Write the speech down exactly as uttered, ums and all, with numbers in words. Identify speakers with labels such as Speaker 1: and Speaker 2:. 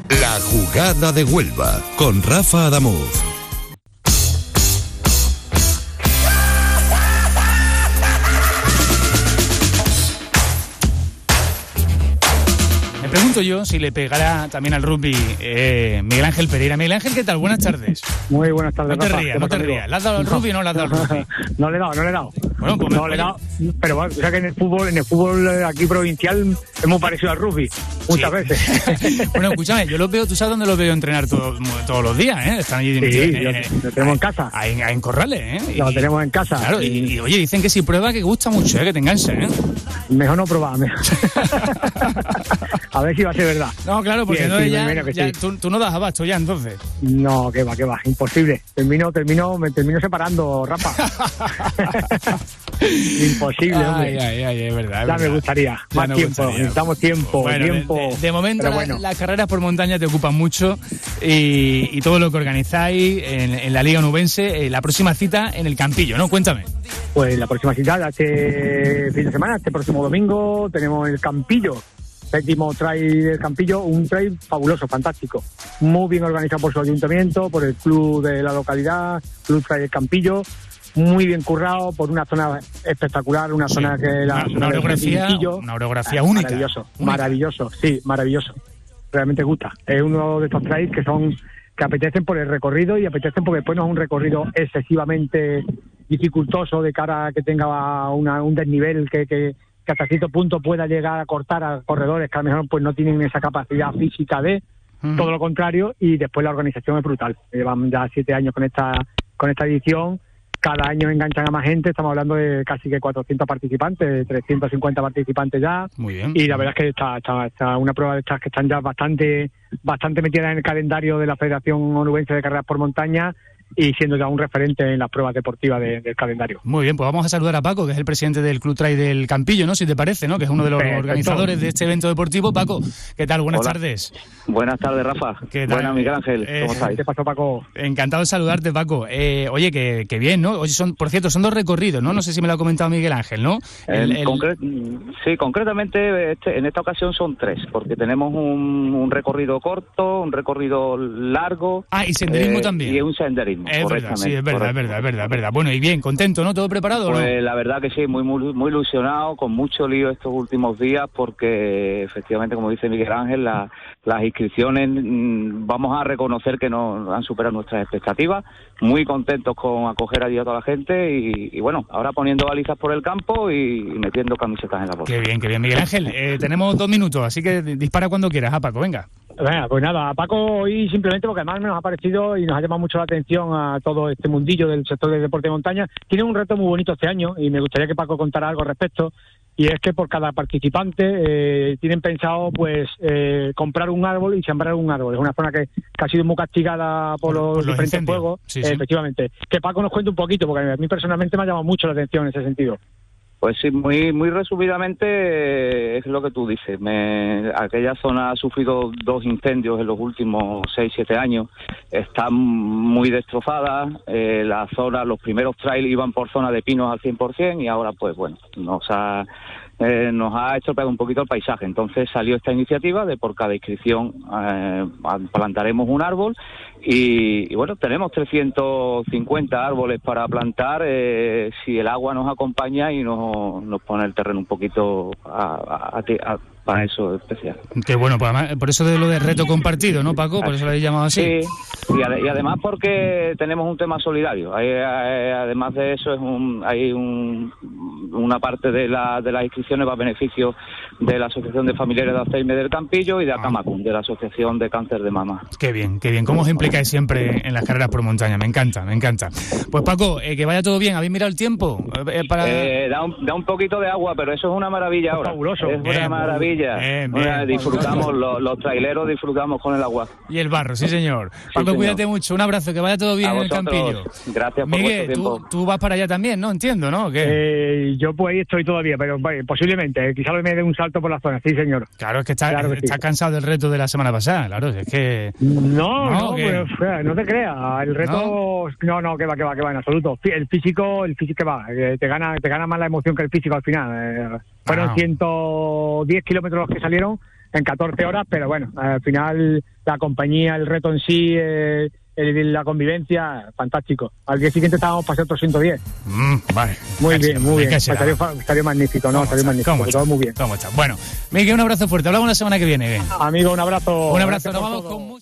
Speaker 1: La jugada de Huelva con Rafa Adamuz.
Speaker 2: Me pregunto yo si le pegará también al rugby eh, Miguel Ángel Pereira. Miguel Ángel, ¿qué tal? Buenas tardes.
Speaker 3: Muy buenas tardes,
Speaker 2: No te
Speaker 3: Rafa.
Speaker 2: rías, no te rías. ¿Le has dado al rugby o no le has dado al rugby?
Speaker 3: No le he dado, no le he dado.
Speaker 2: Bueno, pues
Speaker 3: no
Speaker 2: me-
Speaker 3: le he dado. Pero bueno, o sea que en el fútbol, en el fútbol eh, aquí provincial hemos parecido al rugby muchas
Speaker 2: Sí.
Speaker 3: veces.
Speaker 2: Bueno, escúchame, yo los veo, tú sabes dónde los veo entrenar todos, todos los días, ¿eh? Están allí
Speaker 3: Sí,
Speaker 2: eh,
Speaker 3: lo,
Speaker 2: eh,
Speaker 3: lo tenemos en casa.
Speaker 2: ahí en, en Corrales, ¿eh?
Speaker 3: Lo
Speaker 2: Y-
Speaker 3: tenemos en casa.
Speaker 2: Claro, y, y, oye, dicen que si prueba que gusta mucho, ¿eh? Que te enganche, ¿eh?
Speaker 3: Mejor no probar. mejor. A ver si va a ser verdad.
Speaker 2: No, claro, porque
Speaker 3: Sí,
Speaker 2: no,
Speaker 3: sí, me
Speaker 2: ya,
Speaker 3: imagino que
Speaker 2: ya
Speaker 3: sí.
Speaker 2: tú, tú no das abasto ya, entonces.
Speaker 3: No, que va, que va, imposible. Termino, termino, me termino separando, Rafa. Imposible,
Speaker 2: Ay,
Speaker 3: hombre.
Speaker 2: ay, ay, es verdad. es
Speaker 3: Ya me
Speaker 2: verdad.
Speaker 3: gustaría.
Speaker 2: Ya
Speaker 3: Más
Speaker 2: nos
Speaker 3: tiempo.
Speaker 2: gustaría.
Speaker 3: Necesitamos tiempo,
Speaker 2: Bueno, de-
Speaker 3: tiempo.
Speaker 2: De, de momento
Speaker 3: Pero
Speaker 2: la-
Speaker 3: bueno.
Speaker 2: las carreras por montaña te ocupan mucho y, y todo lo que organizáis en, en la Liga Onubense, eh, la próxima cita en el Campillo, ¿no? Cuéntame.
Speaker 3: Pues la próxima cita, este fin de semana, este próximo domingo, tenemos el Campillo, séptimo trail del Campillo, un trail fabuloso, fantástico, muy bien organizado por su ayuntamiento, por el club de la localidad, Club Trail del Campillo, muy bien currado, por una zona espectacular, una
Speaker 2: Sí.
Speaker 3: zona que la
Speaker 2: Una-
Speaker 3: zona
Speaker 2: una
Speaker 3: del
Speaker 2: orografía-
Speaker 3: Quintillo.
Speaker 2: una orografía
Speaker 3: Ah,
Speaker 2: única.
Speaker 3: Maravilloso,
Speaker 2: Única.
Speaker 3: maravilloso, sí, maravilloso. Realmente gusta. Es uno de estos trails que son que apetecen por el recorrido y apetecen porque después no es un recorrido excesivamente dificultoso de cara a que tenga una, un desnivel que, que, que hasta cierto punto pueda llegar a cortar a corredores que a lo mejor pues no tienen esa capacidad física de
Speaker 2: Mm.
Speaker 3: todo lo contrario, y después la organización es brutal. Llevan ya siete años con esta con esta edición, cada año enganchan a más gente, estamos hablando de casi que cuatrocientos participantes, trescientos cincuenta participantes ya,
Speaker 2: Muy bien.
Speaker 3: y la verdad es que está, está, está una prueba de estas que están ya bastante bastante metidas en el calendario de la Federación Onubense de Carreras por Montaña y siendo ya un referente en las pruebas deportivas de- del calendario.
Speaker 2: Muy bien, pues vamos a saludar a Paco, que es el presidente del Club Trail del Campillo, ¿no? Si te parece, ¿no? Que es uno de los
Speaker 3: Perfecto.
Speaker 2: organizadores de este evento deportivo. Paco, ¿qué tal? Buenas
Speaker 4: Hola.
Speaker 2: tardes.
Speaker 4: Buenas tardes, Rafa.
Speaker 2: ¿Qué tal?
Speaker 4: Buenas, Miguel Ángel.
Speaker 2: Eh,
Speaker 4: ¿Cómo estáis?
Speaker 3: ¿Qué pasó, Paco?
Speaker 2: Encantado de saludarte, Paco. Eh, oye, que, que bien, ¿no? Oye, son, por cierto, son dos recorridos, ¿no? No sé si me lo ha comentado Miguel Ángel, ¿no? El-
Speaker 4: En
Speaker 2: el-
Speaker 4: concre- Sí, concretamente este- en esta ocasión son tres, porque tenemos un, un recorrido corto, un recorrido largo.
Speaker 2: Ah, y senderismo
Speaker 4: eh,
Speaker 2: también.
Speaker 4: Y un senderismo,
Speaker 2: Es verdad, sí, es verdad, es
Speaker 4: correctamente.
Speaker 2: verdad, es verdad, es verdad. Bueno, y bien, contento, ¿no? ¿Todo preparado o no?
Speaker 4: Pues la verdad que sí, muy, muy muy ilusionado, con mucho lío estos últimos días, porque efectivamente, como dice Miguel Ángel, la- las inscripciones mm, vamos a reconocer que no han superado nuestras expectativas. Muy contentos con acoger allí a toda la gente y, y bueno, ahora poniendo balizas por el campo y, y metiendo camisetas en la bolsa.
Speaker 2: Qué bien, qué bien. Miguel Ángel, eh, tenemos dos minutos, así que dispara cuando quieras, ah, Paco, venga.
Speaker 3: Venga, pues nada, a Paco hoy simplemente porque además nos ha parecido y nos ha llamado mucho la atención a todo este mundillo del sector del deporte de montaña. Tiene un reto muy bonito este año y me gustaría que Paco contara algo al respecto, y es que por cada participante eh, tienen pensado pues eh, comprar un árbol y sembrar un árbol. Es una zona que, que ha sido muy castigada por,
Speaker 2: Por-
Speaker 3: los
Speaker 2: por los
Speaker 3: diferentes
Speaker 2: incendios.
Speaker 3: fuegos,
Speaker 2: Sí,
Speaker 3: eh,
Speaker 2: sí.
Speaker 3: efectivamente. Que Paco nos cuente un poquito, porque a mí personalmente me ha llamado mucho la atención en ese sentido.
Speaker 4: Pues sí, muy muy resumidamente eh, es lo que tú dices. Me, aquella zona ha sufrido dos incendios en los últimos seis, siete años. Está muy destrozada. Eh, la zona, los primeros trails iban por zona de pinos al cien por ciento y ahora pues bueno, nos ha, eh, nos ha estropeado un poquito el paisaje. Entonces salió esta iniciativa de por cada inscripción eh, plantaremos un árbol y, y bueno, tenemos trescientos cincuenta árboles para plantar eh, si el agua nos acompaña y nos, nos pone el terreno un poquito a, a, a, a, para eso especial.
Speaker 2: Qué bueno, pues además, por eso de lo de reto compartido, ¿no, Paco? Por eso lo habéis llamado así.
Speaker 4: Sí, y, ade- y además porque tenemos un tema solidario. Hay, hay- además de eso, es un, hay un, una parte de, la, de las inscripciones va a beneficio de la Asociación de Familiares de Alzheimer del Campillo y de Acamacún, de la Asociación de Cáncer de Mama.
Speaker 2: Qué bien, qué bien. ¿Cómo os implicáis siempre en las carreras por montaña? Me encanta, me encanta. Pues Paco, eh, que vaya todo bien. ¿Habéis mirado el tiempo? Eh, para...
Speaker 4: Eh, da, un, da un poquito de agua, pero eso es una maravilla ahora.
Speaker 3: Fabuloso.
Speaker 4: Es
Speaker 2: Bien,
Speaker 4: una maravilla.
Speaker 2: bien, bien.
Speaker 4: Una- disfrutamos, los, los traileros disfrutamos con el agua.
Speaker 2: Y el barro, sí señor. Paco,
Speaker 4: señor.
Speaker 2: cuídate mucho. Un abrazo, que vaya todo bien
Speaker 4: A
Speaker 2: en el
Speaker 4: vosotros,
Speaker 2: Campillo.
Speaker 4: gracias por
Speaker 2: Miguel,
Speaker 4: vuestro
Speaker 2: tú,
Speaker 4: tiempo.
Speaker 2: tú vas para allá también, ¿no? Entiendo, ¿no? ¿O qué?
Speaker 3: Eh, yo pues ahí estoy todavía, pero vaya, posiblemente, eh, quizá me dé un salto por la zona, sí señor.
Speaker 2: Claro, es que estás
Speaker 3: claro que sí.
Speaker 2: está cansado del reto de la semana pasada, claro. Es que...
Speaker 3: No,
Speaker 2: No,
Speaker 3: no,
Speaker 2: ¿qué?
Speaker 3: pues, o sea, no te creas, el reto, no, no, que va, que va, que va, en absoluto. Fí- El físico, el físico que va, eh, te gana, te gana más la emoción que el físico al final. eh. Fueron
Speaker 2: Ah.
Speaker 3: ciento diez kilómetros los que salieron, en catorce horas, pero bueno, al final la compañía, el reto en sí, eh, el, la convivencia, fantástico. Al día siguiente estábamos para otros ciento diez.
Speaker 2: Mm, vale.
Speaker 3: Muy
Speaker 2: Casi,
Speaker 3: bien, muy bien.
Speaker 2: será?
Speaker 3: Salió, salió magnífico, ¿no? Salió magnífico, todo muy bien.
Speaker 2: ¿Cómo está? Bueno, Miguel, un abrazo fuerte. Hablamos la semana que viene. Bien.
Speaker 3: Amigo, un abrazo.
Speaker 2: Un abrazo.
Speaker 3: Gracias
Speaker 2: Nos
Speaker 3: por
Speaker 2: vamos
Speaker 3: todo.
Speaker 2: con música.